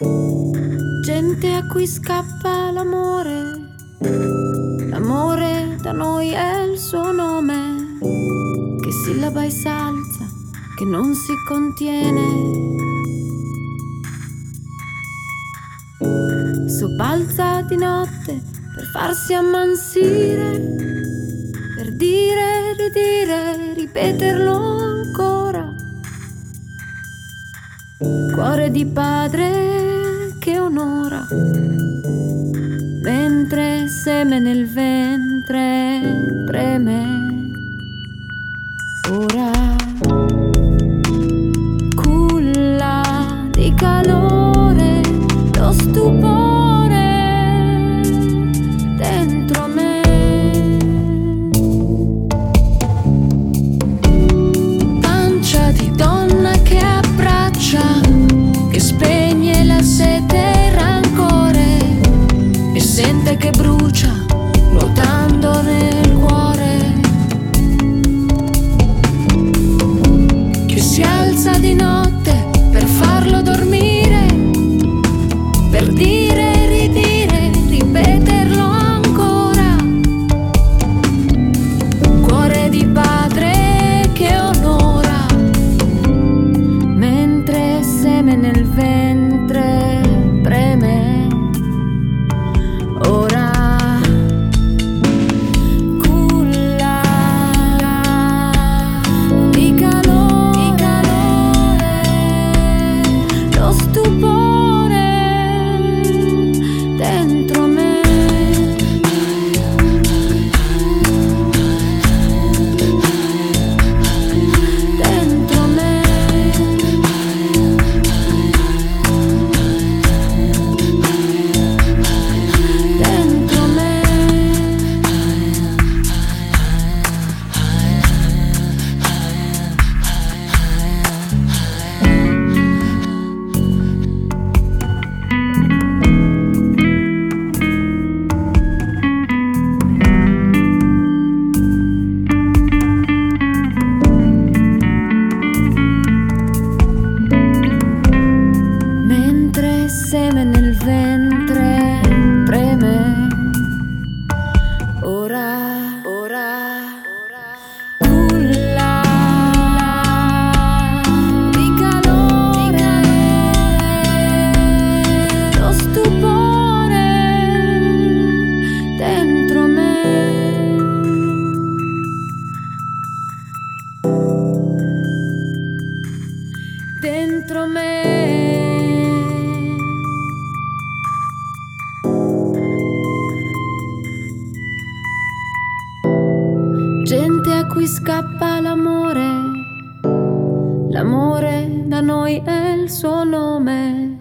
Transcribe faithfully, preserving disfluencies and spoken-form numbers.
Gente a cui scappa l'amore, l'amore da noi è il suo nome, che sillaba e salza, che non si contiene. Sobbalza di notte per farsi ammansire, per dire, ridire, ripeterlo ancora. Cuore di padre che onora, mentre seme nel ventre preme. Ora culla di calore lo stupore dentro me. Pancia di donna che abbraccia, che spegne la sete e il rancore, e sente che brucia nuotando nel cuore, che si alza di notte per farlo dormire, per dire, ridire, ripeterlo ancora. Cuore di padre che onora, mentre seme nel ventre preme. Ora culla di calore lo stupore dentro me. Dentro me. Dentro me. Mentre seme nel ventre preme. Ora, ora, culla di calore lo stupore dentro me. Dentro me. Gente a cui scappa l'amore, l'amore da noi è il suo nome,